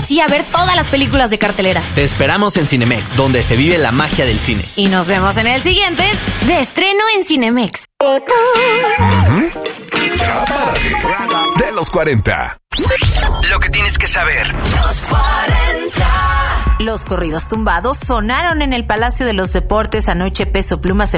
sí a ver todas las películas de cartelera. Te esperamos en Cinemex, donde se vive la magia del cine. Y nos vemos en el siguiente de estreno en Cinemex. De los 40. Lo que tienes que saber. Los 40. Los corridos tumbados sonaron en el Palacio de los Deportes anoche. Peso Pluma se